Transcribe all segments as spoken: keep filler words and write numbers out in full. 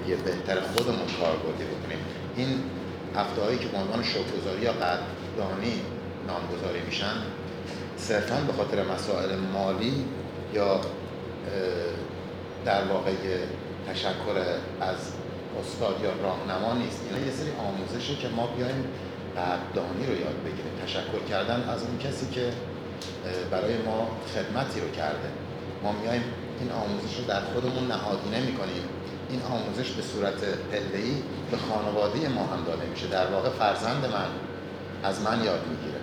زندگی بهتر خودمون کاربردی بکنیم. این هفته‌هایی که به عنوان شکرگزاری یا قدردانی نامگذاری میشن صرفاً به خاطر مسائل مالی یا در واقع تشکر از استاد یا راهنما نیست. اینا یه سری آموزشه که ما بیایم قدردانی رو یاد بگیریم، تشکر کردن از اون کسی که برای ما خدمتی رو کرده. ما میایم این آموزش رو در خودمون نهادینه میکنیم. این آموزش به صورت پله‌ای به خانواده ما هم داده میشه. در واقع فرزند من از من یاد میگیره.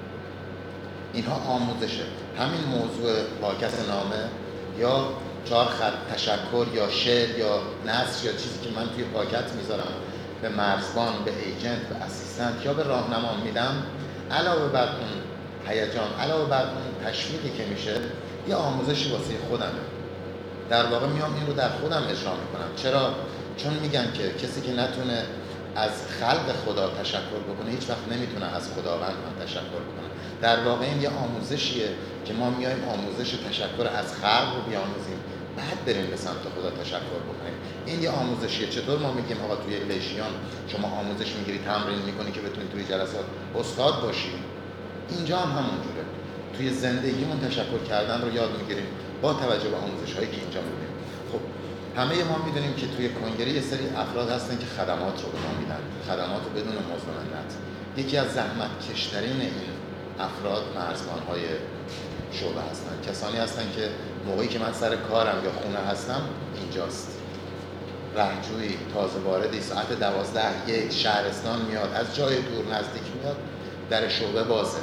اینها آموزشه. همین موضوع واکث نامه یا چهار خط تشکر یا شعر یا نثر یا چیزی که من توی پاکت میذارم به مرزبان، به ایجنت، به اسیستنت یا به راهنما میدم، علاوه بر اون هیجان، علاوه بر اون تشویقی که میشه، یه آموزشی واسه خودمه. در واقع میام این رو در خودم اجرا میکنم. چرا؟ چون میگن که کسی که نتونه از خلق خدا تشکر بکنه هیچ وقت نمیتونه از خداوند هم تشکر بکنه. در واقع این یه آموزشیه که ما میایم آموزش تشکر از خلق رو بیاموزیم، بعد بریم به سمت خدا تشکر بکنیم. این یه آموزشیه. چطور ما میگیم آقا توی لژیون شما آموزش میگیری، تمرین میکنی که بتونی توی جلسات استاد باشی؟ اینجا هم همونجوره. توی زندگیمون تشکر کردن رو یاد میگیریم با توجه به آموزش هایی که اینجا میبینیم. خب همه ما میدونیم که توی کنگره یه سری افراد هستن که خدمات رو به ما میدن، خدمات رو بدون مزد و منت. یکی از زحمت کشترین این افراد مرزبان‌های شعبه هستن. کسانی هستن که موقعی که من سر کارم یا خونه هستم اینجاست. رهجویی تازه واردی ساعت دوازده یک شهرستان میاد، از جای دور نزدیک میاد، در شعبه بازه.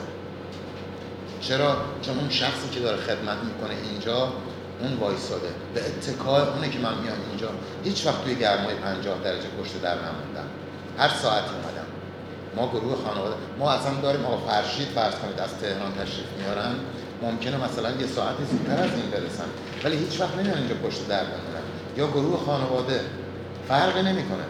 چرا؟ چون اون شخصی که داره خدمت میکنه اینجا اون وایساده، به اتکای اونه که من میام اینجا. هیچ وقت توی گرمای پنجاه درجه پشت در نموندم. هر ساعتی اومدم. ما گروه خانواده ما اصلا داریم. آقا فرشید فرض کنید از تهران تشریف میارن، ممکنه مثلا یه ساعتی زودتر از این برسن، ولی هیچ وقت نمیان اینجا پشت در بمونن. یا گروه خانواده فرقی نمیکنه.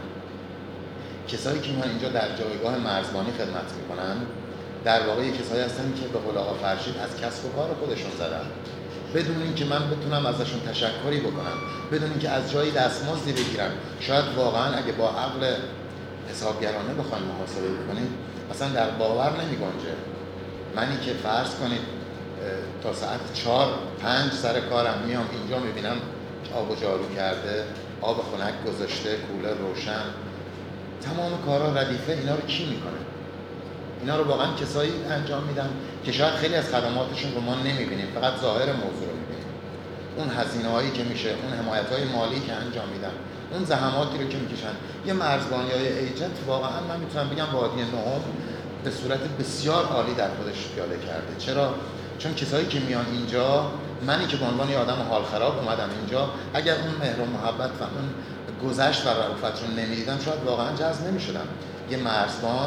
کسایی که میان اینجا در جایگاه مرزبانی خدمت میکنن در واقع کسایی هستن که به قول آقا فرشید از کسب و کار خودشون زدن، بدون اینکه من بتونم ازشون تشکری بکنم، بدون اینکه از جایی دستمزدی بگیرن. شاید واقعا اگه با عقل حسابگرانه بخوایم محاسبه بکنیم اصلا در باور نمیگنجه. منی که فرض کنید تا ساعت چهار پنج سر کارم میام اینجا میبینم آب و جارو کرده، آب خنک گذاشته، کولر روشن، تمام کارا ردیفه. اینا رو کی میکنه؟ اینا رو واقعا کسایی انجام میدن که شاید خیلی از خدماتشون رو ما نمیبینیم، فقط ظاهر موضوع رو میبینیم. اون هزینه هایی که میشه، اون حمایت های مالی که انجام میدن، اون زحماتی رو که میکشن. یه مرزبان یا یه ایجنت واقعا من میتونم بگم وادی نهم به صورت بسیار عالی در خودش پیاده کرده. چرا؟ چون کسایی که میان اینجا، منی که به عنوان یه آدم حال خراب اومدم اینجا، اگر اون مهر و محبت و اون گذشت و رأفت رو نمیدیدم شاید واقعا جذب نمیشدم. یه مرزبان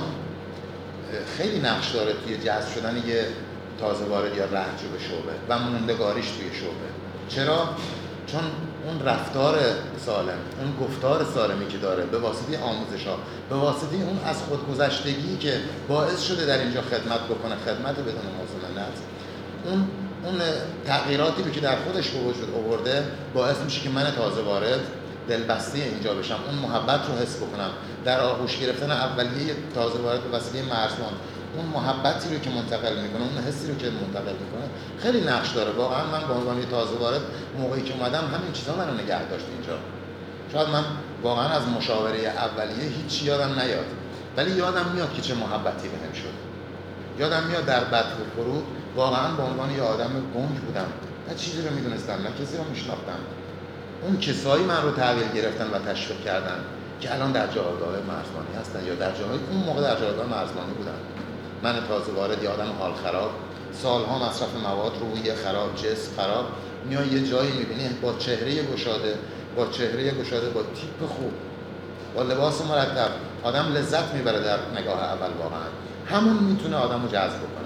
خیلی نقش داره توی جذب شدن یه تازه وارد یا رهجو به شعبه و موندگاریش توی شعبه. چرا؟ چون اون رفتار سالم، اون گفتار سالمی که داره به واسطه آموزش ها، به واسطه اون از خودگذشتگی که باعث شده در اینجا خدمت بکنه، خدمت بدون مزد و منت، اون اون تغییراتی که در خودش به وجود آورده باعث میشه که من تازه وارد دلبسته اینجا بشم، اون محبت رو حس بکنم. در آغوش گرفتن اولیه تازه وارد به وسیله مرزبان، اون محبتی رو که منتقل میکنه، اون حسی رو که منتقل میکنه خیلی نقش داره. واقعا من به عنوان تازه وارد موقعی که اومدم همین چیزا منو نگه داشت اینجا. شاید من واقعا از مشاوره اولیه هیچ یادم نیاد، ولی یادم میاد که چه محبتی بهم شد. یادم میاد در بطن و فرود واقعا به عنوان یه آدم گنگ بودم، نه چیزی رو میدونستم نه کسی رو میشناختم. اون کسایی من رو تحویل گرفتن و تشویق کردن که الان در جایگاه مرزبانی هستن یا در جاهای اون موقع در جایگاه مرزبانی بودن. من تازه وارد، یه آدم حال خراب، سالها مصرف مواد، روحیه خراب، جسم خراب، میای یه جایی میبینی با چهره گشاده، با چهره گشاده، با تیپ خوب، با لباس مرتب، آدم لذت میبره در نگاه اول. واقعا همون میتونه آدمو جذب کنه.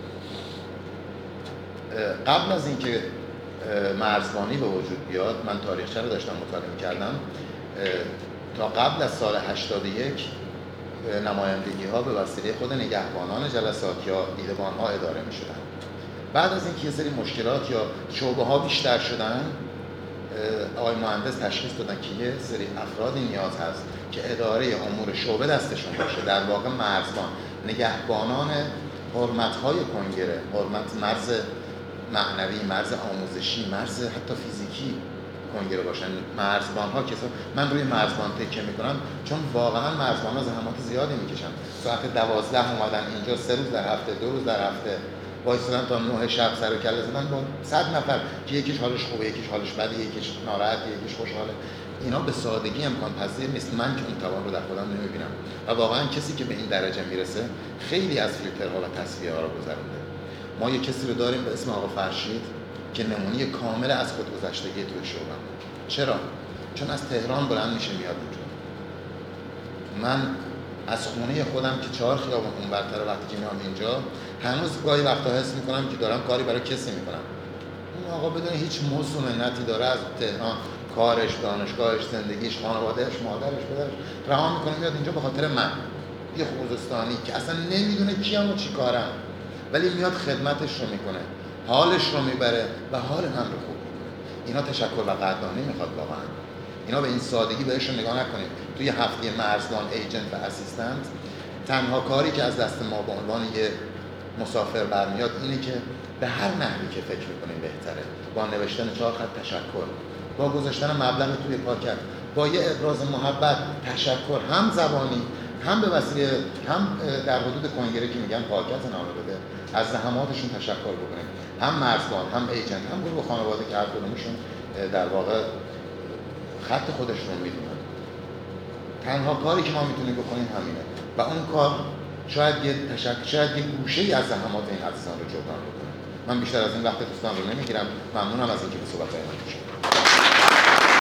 قبل از اینکه مرزبانی به وجود بیاد، من تاریخچه رو داشتم مطالعه می‌کردم، تا قبل از سال هشتاد و یک نمایندگی ها به وسیله خود نگهبانان جلسات یا دیدبان ها اداره می شدن. بعد از اینکه یه سری مشکلات یا شعبه ها بیشتر شدن، آقای مهندس تشخیص دادن که یه سری افرادی نیاز هست که اداره امور شعبه دستشون باشه، در واقع مرزبان، نگهبانان حرمت‌های کنگره، حرمت مرز معنوی، مرز آموزشی، مرز حتی فیزیکی کنگره باشن. مرزبان ها کسا من روی مرزبان تکیه میکنم چون واقعا مرزبان ها زحمات زیادی میکشن. ساعت دوازده اومدن اینجا، سه روز در هفته، دو روز در هفته وایسادن تا نه شب سر و کله زدن با صد نفر که یکیش حالش خوبه، یکیش حالش بده، یکیش ناراحت، یکیش خوشحاله. اینا به سادگی امکان پذیر نیست. من که اون توان رو در خودم نمیبینم و واقعا کسی که به این درجه میرسه خیلی از فیلترها و تصفیه ها رو گذرونده. ما یه کسی رو داریم به اسم آقا فرشید که نمونه کامل از خودگذشتگی توی شعبه. چرا؟ چون از تهران بلند میشه میاد اونجا. من از خونه خودم که چهار خیابون اون برتر وقتی که میام اینجا، هنوز گاهی وقتا حس میکنم که دارم کاری برای کسی میکنم. اون آقا بدون هیچ موضوع و منتی داره از تهران کارش، دانشگاهش، زندگیش، خانوادهش، مادرش، پدرش رها میکنه میاد اینجا به خاطر من. یه خوزستانی که اصلا نمیدونه کیم و چی کارم، ولی میاد خدمتش رو میکنه، حالش رو میبره و حال من رو خوب میکنه. اینا تشکر و قدردانی میخواد واقعا. اینا به این سادگی بهشون نگاه نکنید. توی هفته مرزبان، ایجنت و اسیستنت تنها کاری که از دست ما به عنوان یه مسافر برمیاد اینه که به هر نحوی که فکر میکنیم بهتره، با نوشتن چهار خط تشکر، با گذاشتن مبلغ توی پاکت، با یه ابراز محبت، تشکر، هم زبانی هم به وسیله هم در حدود کنگره که میگن پاکت نامه بده، از زحماتشون تشکر بکنیم. هم مرزبان، هم ایجنت، هم گروه خانواده که هر کدومشون در واقع خط خودشون رو میدونن. تنها کاری که ما میتونیم بکنیم همینه و اون کار شاید یه تشکر، شاید یه گوشه‌ای از زحمات این عزیزان رو جبران بکنه. من بیشتر از این وقت دوستان رو نمیگیرم. ممنونم از اینکه به صحبت‌های من گوش دادید.